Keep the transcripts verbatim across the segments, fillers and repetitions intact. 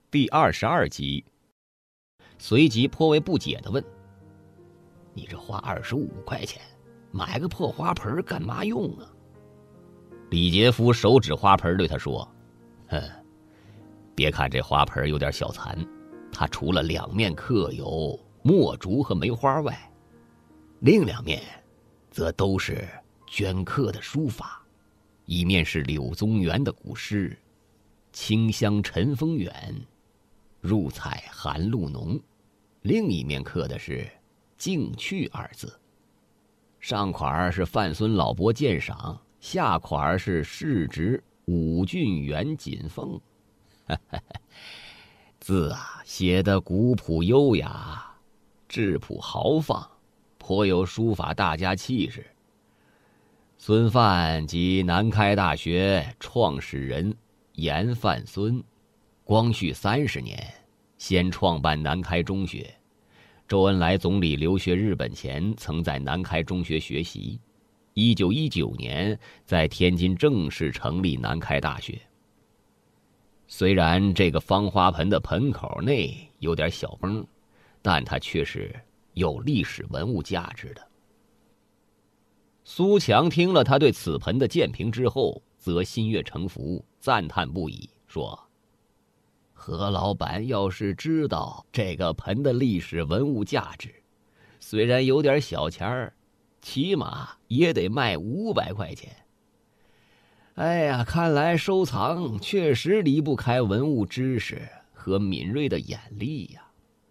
第二十二集。随即颇为不解地问：你这花二十五块钱买个破花盆干嘛用啊？李杰夫手指花盆对他说：哼，别看这花盆有点小残，它除了两面刻有墨竹和梅花外，另两面则都是镌刻的书法。一面是柳宗元的古诗：清香尘风远，入彩寒露浓，另一面刻的是静去二字。上款是范孙老伯鉴赏，下款是世侄武俊元锦凤。字啊写得古朴优雅，质朴豪放，颇有书法大家气势。孙范即南开大学创始人严范孙，光绪三十年先创办南开中学。周恩来总理留学日本前曾在南开中学学习，一九一九年在天津正式成立南开大学。虽然这个方花盆的盆口内有点小崩，但它却是有历史文物价值的。苏强听了他对此盆的鉴评之后，则心悦诚服，赞叹不已，说：何老板要是知道这个盆的历史文物价值，虽然有点小钱儿，起码也得卖五百块钱。哎呀，看来收藏确实离不开文物知识和敏锐的眼力呀。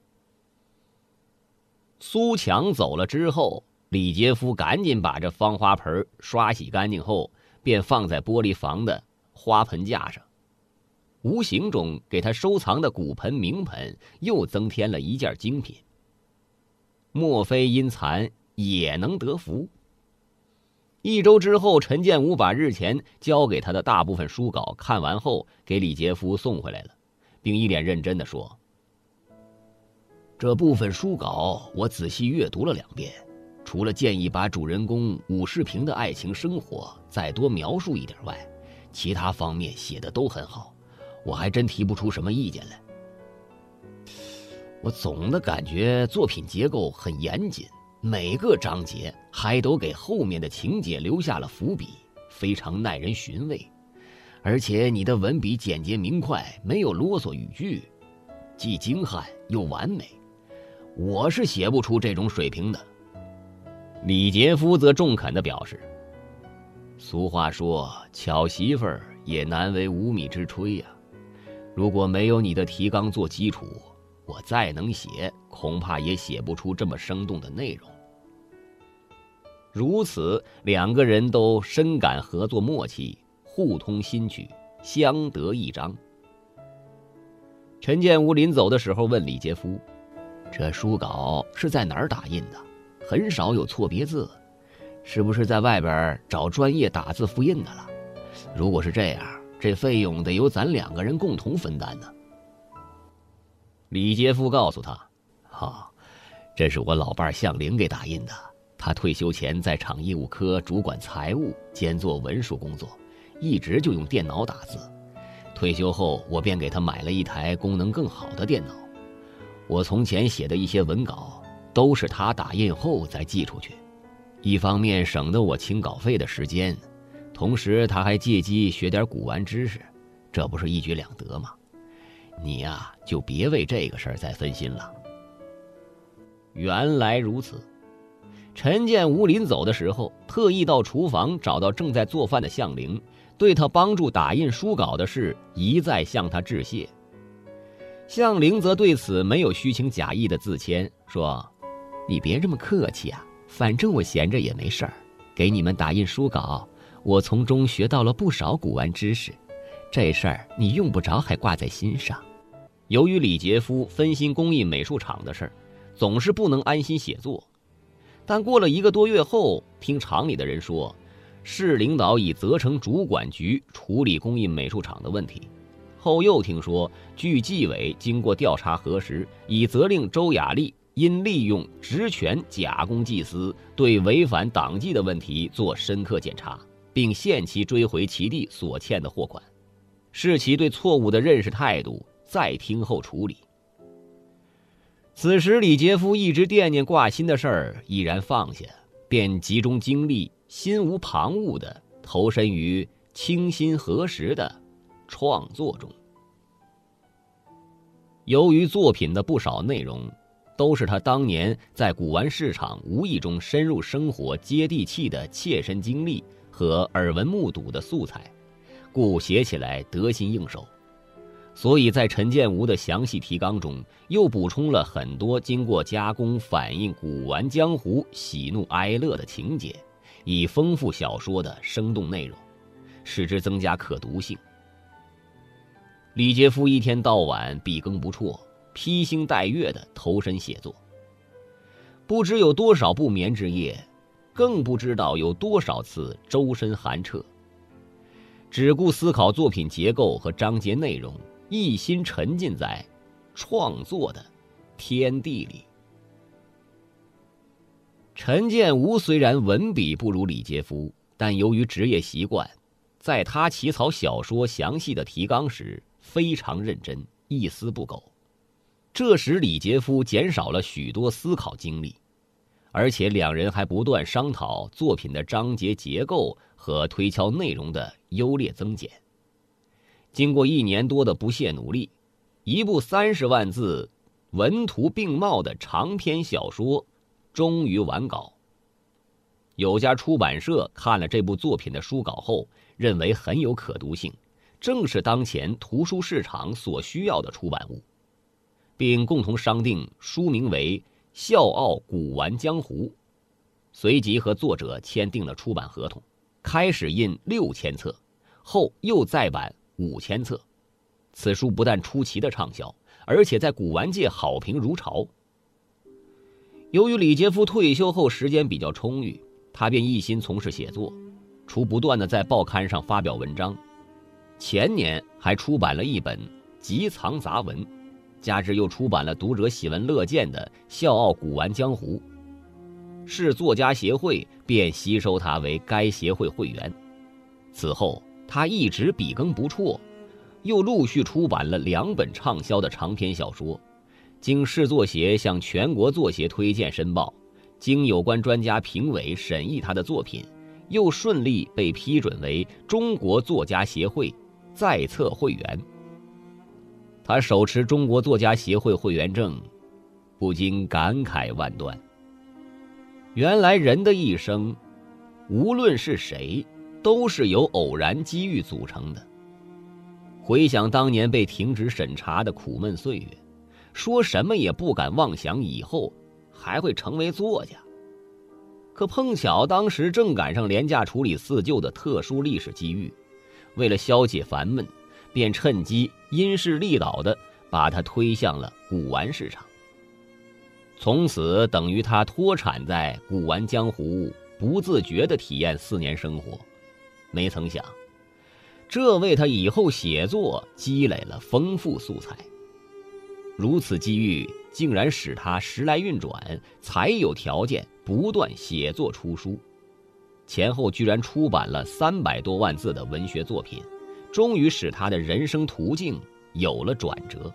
苏强走了之后，李杰夫赶紧把这方花盆刷洗干净后，便放在玻璃房的花盆架上，无形中给他收藏的古盆名盆又增添了一件精品。莫非因残也能得福？一周之后，陈建武把日前交给他的大部分书稿看完后，给李杰夫送回来了，并一脸认真地说：这部分书稿我仔细阅读了两遍，除了建议把主人公武世平的爱情生活再多描述一点外，其他方面写的都很好，我还真提不出什么意见来。我总的感觉作品结构很严谨，每个章节还都给后面的情节留下了伏笔，非常耐人寻味。而且你的文笔简洁明快，没有啰嗦语句，既精悍又完美，我是写不出这种水平的。李杰夫则中肯地表示：俗话说，巧媳妇儿也难为无米之炊呀、啊。如果没有你的提纲做基础，我再能写，恐怕也写不出这么生动的内容。如此，两个人都深感合作默契，互通心曲，相得益彰。陈建武临走的时候问李杰夫：这书稿是在哪儿打印的？很少有错别字，是不是在外边找专业打字复印的了？如果是这样，这费用得由咱两个人共同分担呢。李杰夫告诉他：哈、哦，这是我老伴向玲给打印的，他退休前在厂业务科主管财务兼做文书工作，一直就用电脑打字。退休后我便给他买了一台功能更好的电脑，我从前写的一些文稿都是他打印后再寄出去，一方面省得我清稿费的时间，同时他还借机学点古玩知识，这不是一举两得吗？你呀、啊，就别为这个事儿再分心了。原来如此，陈建武临走的时候，特意到厨房找到正在做饭的向玲，对他帮助打印书稿的事一再向他致谢。向玲则对此没有虚情假意的自谦，说：你别这么客气啊，反正我闲着也没事儿，给你们打印书稿，我从中学到了不少古玩知识，这事儿你用不着还挂在心上。由于李杰夫分心工艺美术厂的事儿，总是不能安心写作。但过了一个多月后，听厂里的人说，市领导已责成主管局处理工艺美术厂的问题。后又听说，据纪委经过调查核实，已责令周雅丽因利用职权假公济私，对违反党纪的问题做深刻检查，并限期追回其地所欠的货款，视其对错误的认识态度再听候处理。此时李杰夫一直惦念挂心的事儿毅然放下，便集中精力，心无旁骛地投身于清新合时的创作中。由于作品的不少内容都是他当年在古玩市场无意中深入生活、接地气的切身经历和耳闻目睹的素材，故写起来得心应手。所以在陈建吴的详细提纲中，又补充了很多经过加工反映古玩江湖喜怒哀乐的情节，以丰富小说的生动内容，使之增加可读性。李杰夫一天到晚笔耕不辍，披星戴月地投身写作，不知有多少不眠之夜，更不知道有多少次周身寒彻，只顾思考作品结构和章节内容，一心沉浸在创作的天地里。陈建吴虽然文笔不如李杰夫，但由于职业习惯，在他起草小说详细的提纲时非常认真，一丝不苟，这使李杰夫减少了许多思考精力，而且两人还不断商讨作品的章节结构和推敲内容的优劣增减。经过一年多的不懈努力，一部三十万字文图并茂的长篇小说终于完稿。有家出版社看了这部作品的书稿后，认为很有可读性，正是当前图书市场所需要的出版物，并共同商定书名为《笑傲古玩江湖》，随即和作者签订了出版合同，开始印六千册，后又再版五千册。此书不但出奇的畅销，而且在古玩界好评如潮。由于李杰夫退休后时间比较充裕，他便一心从事写作，除不断的在报刊上发表文章，前年还出版了一本集藏杂文，加之又出版了读者喜闻乐见的《笑傲古玩江湖》，市作家协会便吸收他为该协会会员。此后他一直笔耕不辍，又陆续出版了两本畅销的长篇小说，经市作协向全国作协推荐申报，经有关专家评委审议他的作品，又顺利被批准为中国作家协会在册会员。他手持中国作家协会会员证，不禁感慨万端。原来人的一生，无论是谁，都是由偶然机遇组成的。回想当年被停职审查的苦闷岁月，说什么也不敢妄想以后还会成为作家。可碰巧当时正赶上廉价处理四旧的特殊历史机遇，为了消解烦闷，便趁机因势利导地把他推向了古玩市场。从此等于他脱产在古玩江湖，不自觉地体验四年生活。没曾想，这为他以后写作积累了丰富素材。如此机遇竟然使他时来运转，才有条件不断写作出书，前后居然出版了三百多万字的文学作品，终于使他的人生途径有了转折。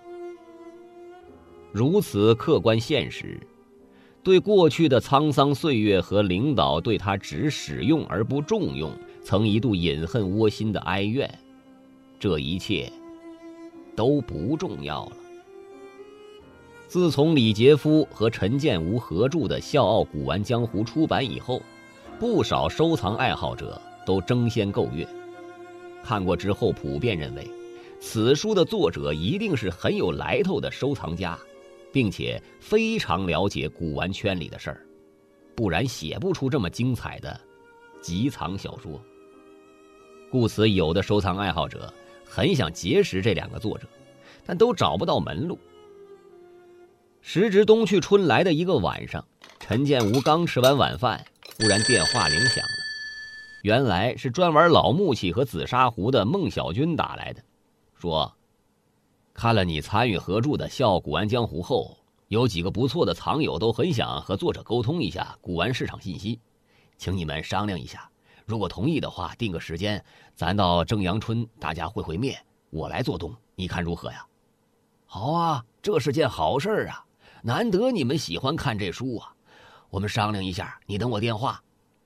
如此客观现实，对过去的沧桑岁月和领导对他只使用而不重用，曾一度隐恨窝心的哀怨，这一切都不重要了。自从李杰夫和陈建吴合著的《笑傲古玩江湖》出版以后，不少收藏爱好者都争先购阅。看过之后普遍认为，此书的作者一定是很有来头的收藏家，并且非常了解古玩圈里的事儿，不然写不出这么精彩的集藏小说。故此有的收藏爱好者很想结识这两个作者，但都找不到门路。时值冬去春来的一个晚上，陈建吴刚吃完晚饭，忽然电话铃响了。原来是专玩老木器和紫砂壶的孟小军打来的，说看了你参与合著的《笑傲古玩江湖》后，有几个不错的藏友都很想和作者沟通一下古玩市场信息，请你们商量一下，如果同意的话，定个时间，咱到正阳春大家会会面，我来做东，你看如何呀？ 好啊，这是件好事啊，难得你们喜欢看这书啊，我们商量一下，你等我电话。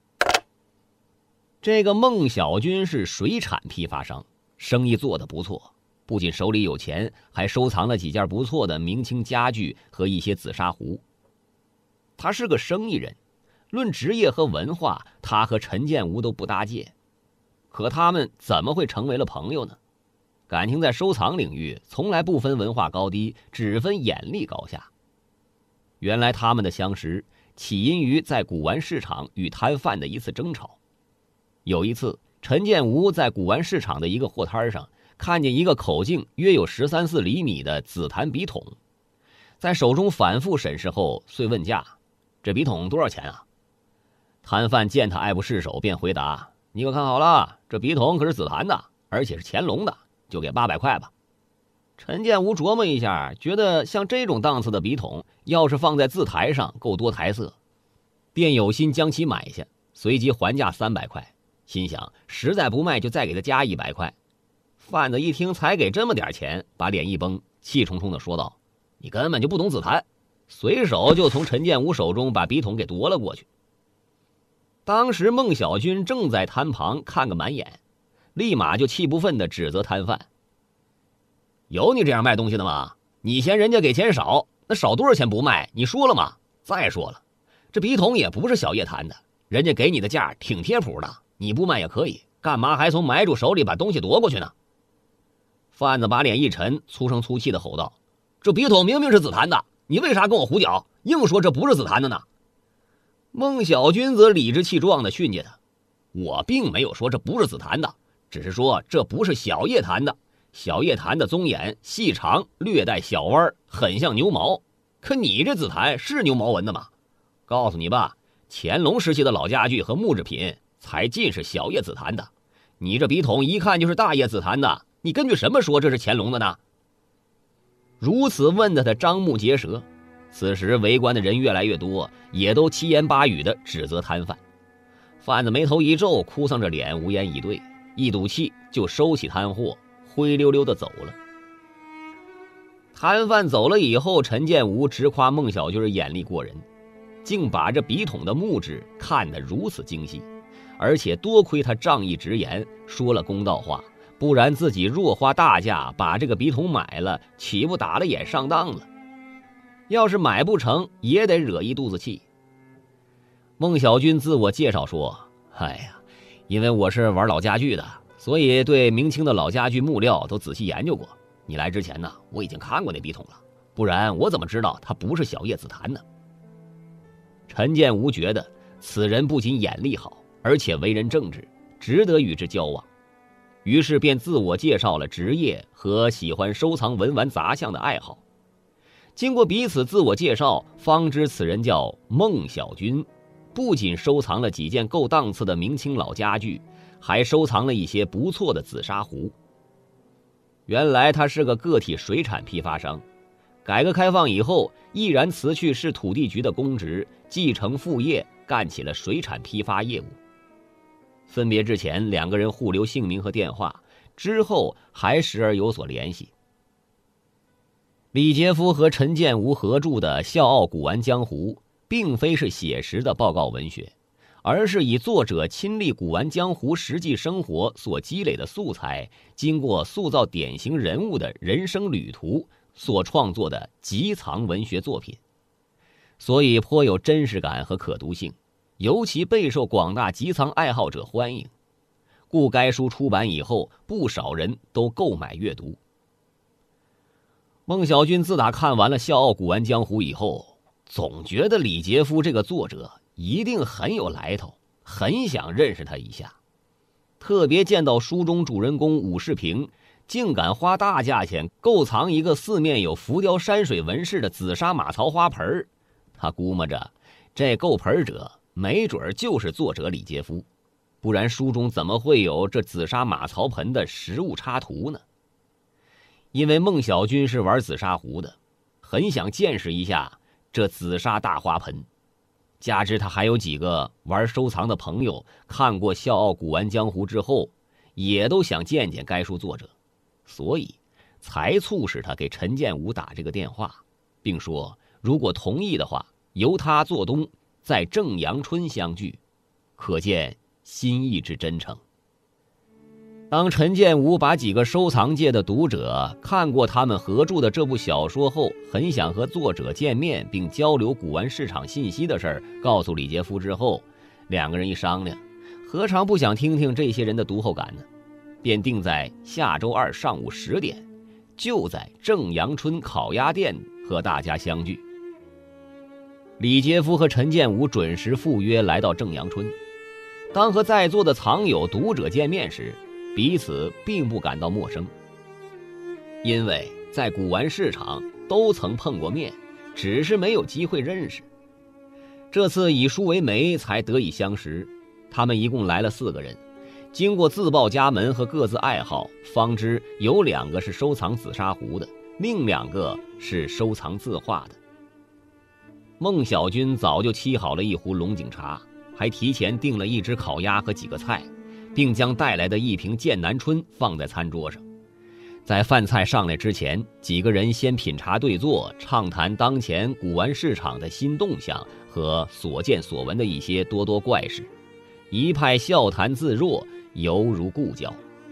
这个孟小军是水产批发商，生意做得不错，不仅手里有钱，还收藏了几件不错的明清家具和一些紫砂壶。他是个生意人，论职业和文化，他和陈建吴都不搭界。可他们怎么会成为了朋友呢？感情在收藏领域从来不分文化高低，只分眼力高下。原来他们的相识起因于在古玩市场与摊贩的一次争吵。有一次，陈建吴在古玩市场的一个货摊上看见一个口径约有十三四厘米的紫檀笔筒，在手中反复审视后，遂问价：“这笔筒多少钱啊？”摊贩见他爱不释手，便回答：“你可看好了，这笔筒可是紫檀的，而且是乾隆的，就给八百块吧。”陈建吴琢磨一下，觉得像这种档次的笔筒，要是放在字台上够多台色，便有心将其买下，随即还价三百块。心想实在不卖就再给他加一百块。贩子一听才给这么点钱，把脸一绷，气冲冲地说道：“你根本就不懂紫檀！”随手就从陈建吴手中把笔筒给夺了过去。当时孟小军正在摊旁看个满眼，立马就气不忿地指责摊贩：“有你这样卖东西的吗？你嫌人家给钱少，那少多少钱不卖？你说了吗？再说了，这笔筒也不是小叶檀的，人家给你的价挺贴谱的，你不卖也可以，干嘛还从买主手里把东西夺过去呢？”贩子把脸一沉，粗声粗气地吼道：“这笔筒明明是紫檀的，你为啥跟我胡搅，硬说这不是紫檀的呢？”孟小军则理直气壮地训诫他：“我并没有说这不是紫檀的，只是说这不是小叶檀的。小叶檀的棕眼细长，略带小弯，很像牛毛。可你这紫檀是牛毛纹的吗？告诉你吧，乾隆时期的老家具和木制品才尽是小叶紫檀的，你这笔筒一看就是大叶紫檀的，你根据什么说这是乾隆的呢？”如此问得他张目结舌。此时围观的人越来越多，也都七言八语地指责摊贩。贩子眉头一皱，哭丧着脸无言以对，一赌气就收起摊货，灰溜溜地走了。摊贩走了以后，陈建吴直夸孟小军眼力过人，竟把这笔筒的木质看得如此精细，而且多亏他仗义直言，说了公道话，不然自己若花大价把这个笔筒买了，岂不打了眼上当了？要是买不成，也得惹一肚子气。孟小军自我介绍说：“哎呀，因为我是玩老家具的，所以对明清的老家具木料都仔细研究过。你来之前呢，我已经看过那笔筒了，不然我怎么知道它不是小叶紫檀呢？”陈建吴觉得此人不仅眼力好，而且为人正直，值得与之交往，于是便自我介绍了职业和喜欢收藏文玩杂项的爱好。经过彼此自我介绍，方知此人叫孟小军，不仅收藏了几件够档次的明清老家具，还收藏了一些不错的紫砂壶。原来他是个个体水产批发商，改革开放以后毅然辞去市土地局的公职，继承父业，干起了水产批发业务。分别之前，两个人互留姓名和电话，之后还时而有所联系。李杰夫和陈建吴合著的《笑傲古玩江湖》并非是写实的报告文学，而是以作者亲历古玩江湖实际生活所积累的素材，经过塑造典型人物的人生旅途所创作的集藏文学作品，所以颇有真实感和可读性，尤其备受广大集藏爱好者欢迎，故该书出版以后，不少人都购买阅读。孟小军自打看完了《笑傲古玩江湖》以后，总觉得李杰夫这个作者一定很有来头，很想认识他一下。特别见到书中主人公武世平竟敢花大价钱购藏一个四面有浮雕山水纹饰的紫砂马槽花盆，他估摸着这购盆者没准就是作者李杰夫，不然书中怎么会有这紫砂马槽盆的实物插图呢？因为孟小军是玩紫砂壶的，很想见识一下这紫砂大花盆，加之他还有几个玩收藏的朋友看过《笑傲古玩江湖》之后，也都想见见该书作者，所以才促使他给陈建武打这个电话，并说如果同意的话，由他做东，在正阳春相聚，可见心意之真诚。当陈建武把几个收藏界的读者看过他们合著的这部小说后，很想和作者见面并交流古玩市场信息的事儿告诉李杰夫之后，两个人一商量，何尝不想听听这些人的读后感呢？便定在下周二上午十点，就在正阳春烤鸭店和大家相聚。李杰夫和陈建武准时赴约来到正阳春。当和在座的藏友读者见面时，彼此并不感到陌生，因为在古玩市场都曾碰过面，只是没有机会认识。这次以书为媒才得以相识。他们一共来了四个人，经过自报家门和各自爱好，方知有两个是收藏紫砂壶的，另两个是收藏字画的。孟小军早就沏好了一壶龙井茶，还提前订了一只烤鸭和几个菜，并将带来的一瓶剑南春放在餐桌上。在饭菜上来之前，几个人先品茶对坐，畅谈当前古玩市场的新动向和所见所闻的一些多多怪事，一派笑谈自若，犹如故交。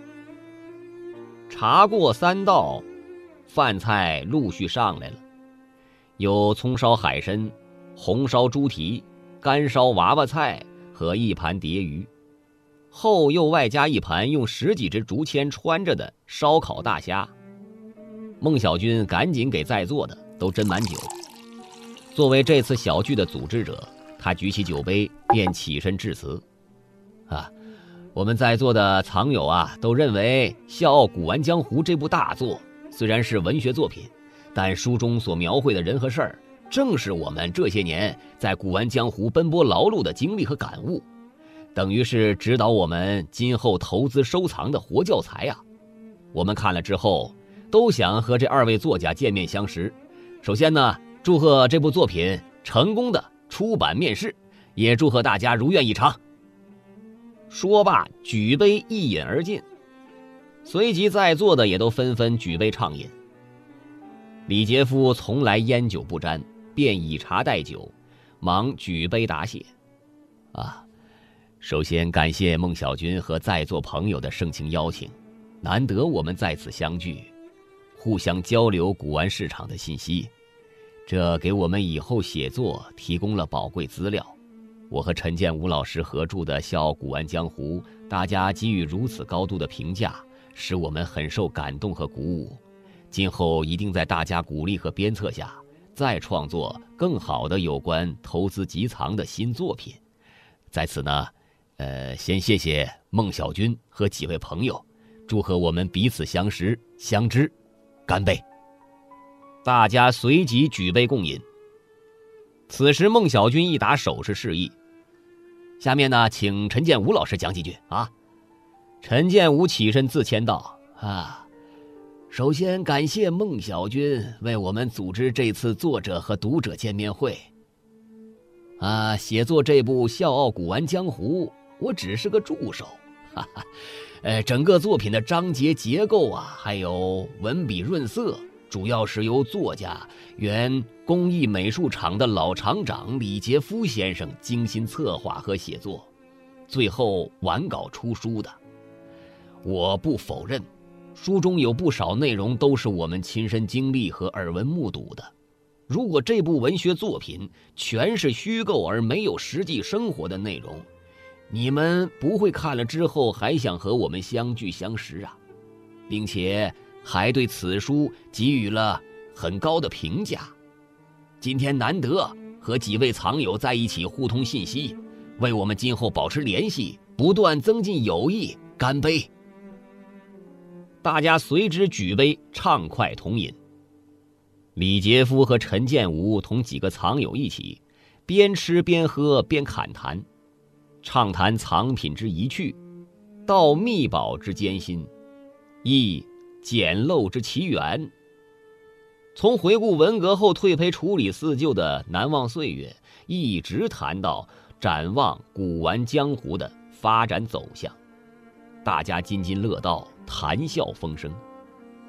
茶过三道，饭菜陆续上来了，有葱烧海参、红烧猪蹄、干烧娃娃菜和一盘蝶鱼，后又外加一盘用十几只竹签穿着的烧烤大虾。孟小军赶紧给在座的都斟满酒。作为这次小聚的组织者，他举起酒杯便起身致辞。啊，我们在座的藏友啊，都认为《笑傲古玩江湖》这部大作虽然是文学作品，但书中所描绘的人和事儿，正是我们这些年在古玩江湖奔波劳碌的经历和感悟，等于是指导我们今后投资收藏的活教材啊！我们看了之后，都想和这二位作家见面相识。首先呢，祝贺这部作品成功的出版面世，也祝贺大家如愿以偿。说罢，举杯一饮而尽，随即在座的也都纷纷举杯畅饮。李杰夫从来烟酒不沾，便以茶代酒，忙举杯答谢。啊，首先感谢孟小军和在座朋友的盛情邀请，难得我们在此相聚，互相交流古玩市场的信息，这给我们以后写作提供了宝贵资料。我和陈建武老师合著的《笑傲古玩江湖》，大家给予如此高度的评价，使我们很受感动和鼓舞。今后一定在大家鼓励和鞭策下，再创作更好的有关投资集藏的新作品。在此呢，呃，先谢谢孟小军和几位朋友，祝贺我们彼此相识相知，干杯！大家随即举杯共饮。此时孟小军一打手势示意，下面呢，请陈建武老师讲几句啊。陈建武起身自谦道：啊，首先感谢孟小军为我们组织这次作者和读者见面会。啊，写作这部《笑傲古玩江湖》，我只是个助手，哈哈。呃，整个作品的章节结构啊，还有文笔润色，主要是由作家原工艺美术厂的老厂长李杰夫先生精心策划和写作，最后完稿出书的。我不否认，书中有不少内容都是我们亲身经历和耳闻目睹的。如果这部文学作品全是虚构而没有实际生活的内容，你们不会看了之后还想和我们相聚相识啊，并且还对此书给予了很高的评价。今天难得和几位藏友在一起互通信息，为我们今后保持联系，不断增进友谊，干杯！大家随之举杯，畅快同饮。李杰夫和陈建武同几个藏友一起，边吃边喝边侃谈，畅谈藏品之一趣，道秘宝之艰辛，亦简陋之奇缘。从回顾文革后退培处理四旧的难忘岁月，一直谈到展望古玩江湖的发展走向，大家津津乐道，谈笑风生。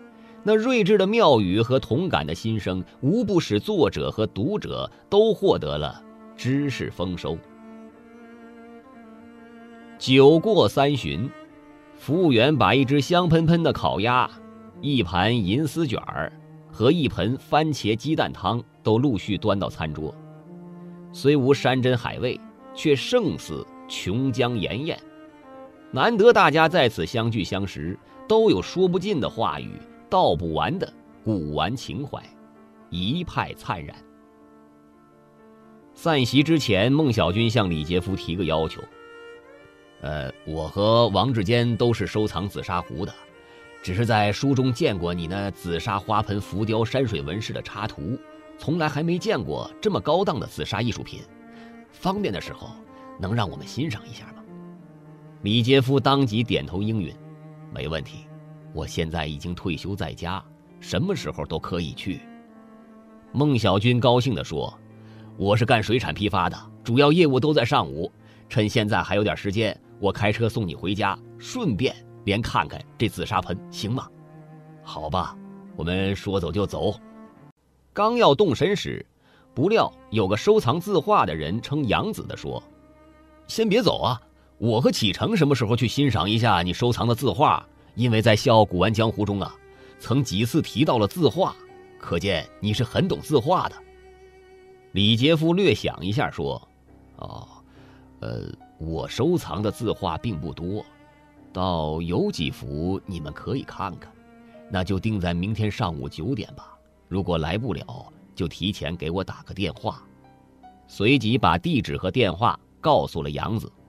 那睿智的妙语和同感的心声，无不使作者和读者都获得了知识丰收。酒过三巡，服务员把一只香喷喷的烤鸭、一盘银丝卷儿和一盆番茄鸡蛋汤都陆续端到餐桌。虽无山珍海味，却胜似琼浆盐宴。难得大家在此相聚相识，都有说不尽的话语，道不完的古玩情怀，一派灿然。散席之前，孟小军向李杰夫提个要求：呃，我和王志坚都是收藏紫砂壶的，只是在书中见过你那紫砂花盆浮雕山水纹饰的插图，从来还没见过这么高档的紫砂艺术品，方便的时候能让我们欣赏一下吗？李杰夫当即点头应允：没问题，我现在已经退休在家，什么时候都可以去。孟小军高兴地说：我是干水产批发的，主要业务都在上午，趁现在还有点时间，我开车送你回家，顺便连看看这紫砂盆，行吗？好吧，我们说走就走。刚要动身时，不料有个收藏字画的人称杨子的说：先别走啊，我和启程什么时候去欣赏一下你收藏的字画？因为在《笑傲古玩江湖》中啊，曾几次提到了字画，可见你是很懂字画的。李杰夫略想一下说：哦，呃，我收藏的字画并不多，倒有几幅你们可以看看，那就定在明天上午九点吧。如果来不了，就提前给我打个电话。随即把地址和电话告诉了杨子。